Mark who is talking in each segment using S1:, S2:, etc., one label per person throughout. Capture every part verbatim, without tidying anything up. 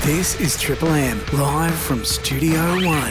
S1: This is Triple M, live from Studio One.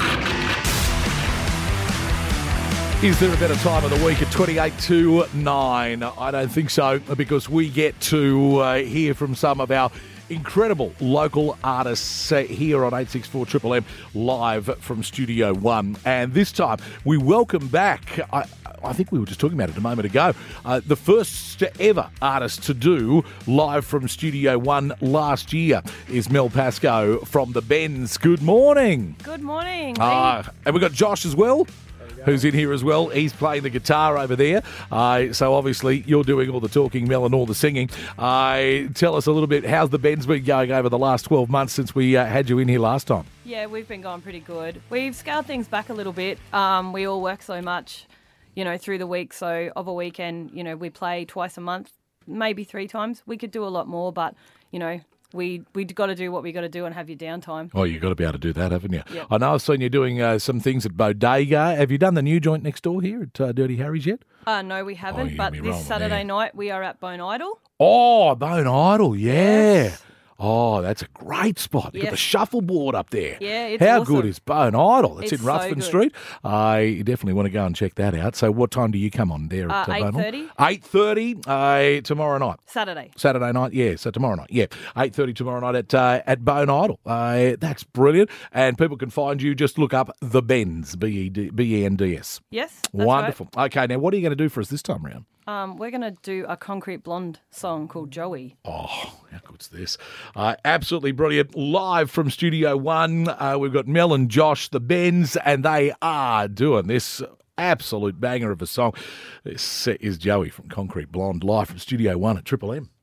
S2: Is there a better time of the week at twenty-eight to nine? I don't think so, because we get to uh, hear from some of our incredible local artists uh, here on eight six four Triple M, live from Studio One. And this time, we welcome back, I, I think we were just talking about it a moment ago, uh, the first ever artist to do live from Studio One last year is Mel Pascoe from the Bends. Good morning.
S3: Good morning.
S2: Uh, and we've got Josh as well, who's in here as well. He's playing the guitar over there. Uh, so obviously you're doing all the talking, Mel, and all the singing. Uh, tell us a little bit, how's the Bends been going over the last twelve months since we uh, had you in here last time?
S3: Yeah, we've been going pretty good. We've scaled things back a little bit. Um, we all work so much, you know, through the week. So of a weekend, you know, we play twice a month, maybe three times. We could do a lot more, but, you know, We we got to do what we got to do and have your downtime.
S2: Oh, you've got to be able to do that, haven't you?
S3: Yep.
S2: I know I've seen you doing uh, some things at Bodega. Have you done the new joint next door here at uh, Dirty Harry's yet?
S3: Uh, no, we haven't.
S2: Oh, you
S3: but
S2: got me
S3: this
S2: rolling
S3: Saturday
S2: there.
S3: night we are at Bone Idol.
S2: Oh, Bone Idol, yeah.
S3: Yes.
S2: Oh, that's a great spot. You've got
S3: Yes.
S2: the shuffleboard up there.
S3: Yeah, it's
S2: How
S3: awesome.
S2: good is Bone Idol? It's,
S3: It's
S2: in
S3: so
S2: Ruthven
S3: good.
S2: Street. I definitely want to go and check that out. So what time do you come on there at
S3: Uh,
S2: uh, Bone Idol?
S3: eight thirty.
S2: eight thirty uh, tomorrow night.
S3: Saturday.
S2: Saturday night, yeah. So tomorrow night, yeah. eight thirty tomorrow night at uh, at Bone Idol. Uh, that's brilliant. And people can find you, just look up The Bends, B E D B E N D S.
S3: Yes, that's
S2: Wonderful. Okay, now what are you going to do for us this time round?
S3: right. Um, we're going to do a Concrete Blonde song called Joey.
S2: Oh, how good's this? Uh, absolutely brilliant. Live from Studio One, uh, we've got Mel and Josh, the Bends, and they are doing this absolute banger of a song. This is Joey from Concrete Blonde, live from Studio One at Triple M.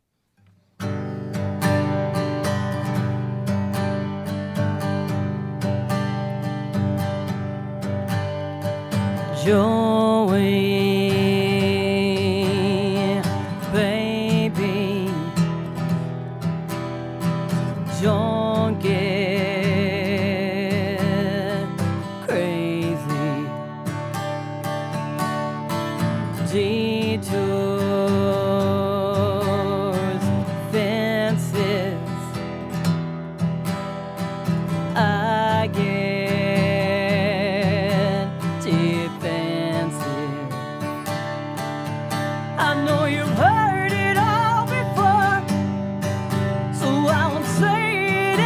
S3: Joey, baby, don't get crazy. Detours, fences, I get defensive. I know you've heard it all before, so I won't say it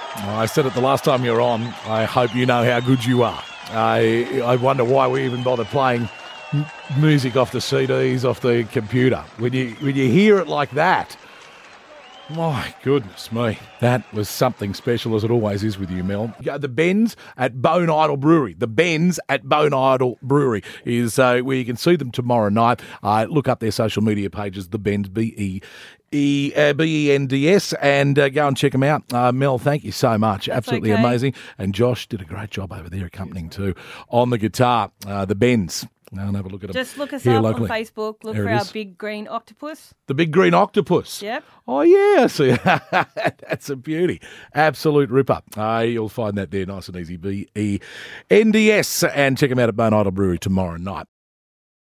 S2: I said it the last time you were on. I hope you know how good you are. I I wonder why we even bother playing m- music off the C Ds, off the computer. When you when you hear it like that, my goodness me, that was something special, as it always is with you, Mel. Yeah, the Bends at Bone Idol Brewery. The Bends at Bone Idol Brewery is uh, where you can see them tomorrow night. Uh, look up their social media pages, The Bends, B E E, uh, B E N D S, and uh, go and check them out. Uh, Mel, thank you so much.
S3: That's
S2: Absolutely
S3: okay.
S2: amazing. And Josh did a great job over there accompanying too on the guitar. Uh, the Bends. Now and have a look at them.
S3: Just look us
S2: here
S3: up
S2: locally.
S3: on Facebook. Look
S2: There
S3: for
S2: it
S3: our
S2: is.
S3: big green octopus.
S2: The big green octopus.
S3: Yep.
S2: Oh, yeah. See, that's a beauty. Absolute ripper. Uh, you'll find that there nice and easy. B E N D S. And check them out at Bone Idol Brewery tomorrow night.